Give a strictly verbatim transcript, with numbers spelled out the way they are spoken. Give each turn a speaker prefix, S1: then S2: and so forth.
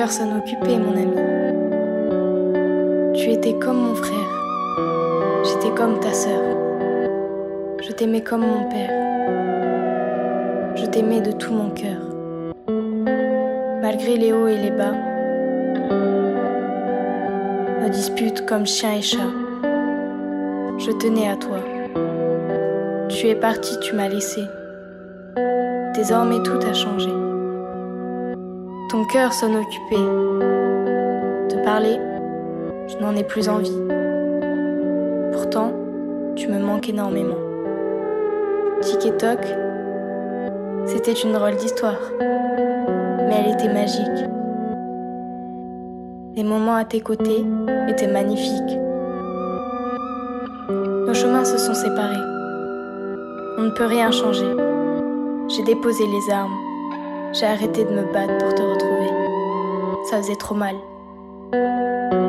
S1: cœur s'en occupait, mon ami. Tu étais comme mon frère. J'étais comme ta sœur. Je t'aimais comme mon père. Je t'aimais de tout mon cœur. Malgré les hauts et les bas, nos disputes comme chien et chat, je tenais à toi. Tu es parti, tu m'as laissé. Désormais tout a changé. Ton cœur s'en occupait. Te parler, je n'en ai plus envie. Pourtant, tu me manques énormément. Tic et toc, c'était une drôle d'histoire, mais elle était magique. Les moments à tes côtés étaient magnifiques. Nos chemins se sont séparés. On ne peut rien changer. J'ai déposé les armes. J'ai arrêté de me battre pour te retrouver. Ça faisait trop mal.